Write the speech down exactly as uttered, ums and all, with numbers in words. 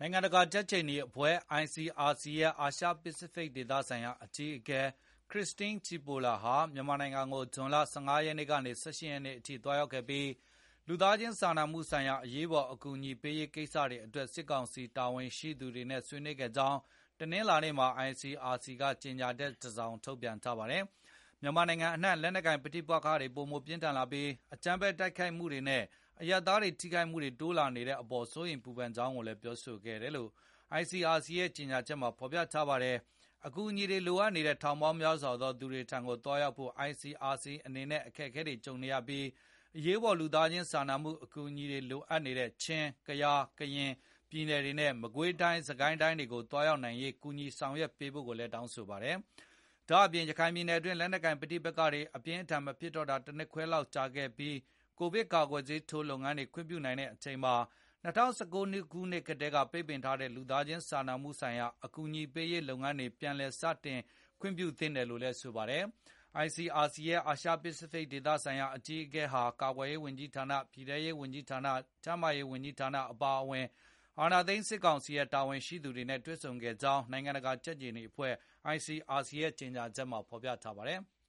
နိုင်ငံတကာကြက်ခြေနီအဖွဲ့ I C R C ရဲ့ အာရှပစ္စဖိတ်ဒေသဆိုင်ရာအကြီးအကဲ Christine Cipolla ဟာမြန်မာနိုင်ငံကို ဇွန်လ ၁၅ ရက်နေ့ကနေ ၁၈ ရက်နေ့အထိသွားရောက်ခဲ့ပြီး လူသားချင်းစာနာမှုဆိုင်ရာအရေးပေါ်အကူအညီပေးရေးကိစ္စတွေအတွက် စစ်ကောင်စီတာဝန်ရှိသူတွေနဲ့ဆွေးနွေးခဲ့ကြောင်း တနင်္လာနေ့မှာ I C R C ကကြေညာချက်တစောင်ထုတ်ပြန်ထားပါတယ်။ မြန်မာနိုင်ငံအနှံ့လက်နက်ကိုင်ပဋိပက္ခတွေပိုမိုပြင်းထန်လာပြီး အကြမ်းဖက်တိုက်ခိုက်မှုတွေနဲ့ အရပ်သားတွေထိခိုက်မှုတွေတိုးလာနေတဲ့အပေါ်စိုးရိမ်ပူပန်ကြောင်းကိုလည်းပြောဆိုခဲ့တယ်လို့ I C R C ရဲ့ကြေညာချက်မှာဖေါ်ပြထားပါတယ်။ အကူအညီတွေလိုအပ်နေတဲ့ထောင်ပေါင်းများစွာသောသူတွေထံကိုသွားရောက်ဖို့ I C R C အနေနဲ့အခက်အခဲတွေကြုံနေရပြီး အရေးပေါ်လူသားချင်းစာနာမှုအကူအညီတွေလိုအပ်နေတဲ့ ချင်း၊ ကယား၊ ကရင်ပြည်နယ်တွေနဲ့ မကွေးတိုင်း၊ စစ်ကိုင်းတိုင်းတွေကိုသွားရောက်နိုင်ရေးကူညီဆောင်ရွက်ပေးဖို့လည်းတောင်းဆိုပါတယ်။ ဒါ့အပြင် ရခိုင်ပြည်နယ်အတွင်း လက်နက်ကိုင်ပဋိပက္ခတွေအပြင်းအထန်မဖြစ်တော့တာ တနှစ်ခွဲလောက်ကြာခဲ့ပြီး ကိုဗစ်ကာကွယ်ဆေးထိုးလုပ်ငန်းတွေခွင့်ပြုနိုင်တဲ့အချိန်မှာ ၂၀၁၉ ခုနှစ်ကတည်းကပိတ်ပင်ထားတဲ့ လူသားချင်းစာနာမှုဆိုင်ရာအကူအညီပေးရေးလုပ်ငန်းတွေပြန်လည်စတင်ခွင့်ပြုသင့်တယ်လို့လည်းဆိုပါတယ်။ I C R C ရဲ့ အာရှပစ္စဖိတ်ဒေသဆိုင်ရာအကြီးအကဲဟာ ကာကွယ်ရေးဝန်ကြီးဌာန၊ ပြည်ထဲရေးဝန်ကြီးဌာန၊ ကျန်းမာရေးဝန်ကြီးဌာနအပါအဝင် အာဏာသိမ်းစစ်ကောင်စီရဲ့တာဝန်ရှိသူတွေနဲ့တွေ့ဆုံခဲ့ကြောင်း နိုင်ငံတကာကြက်ခြေနီအဖွဲ့ I C R C ရဲ့ကြေညာချက်မှာဖေါ်ပြထားပါတယ်။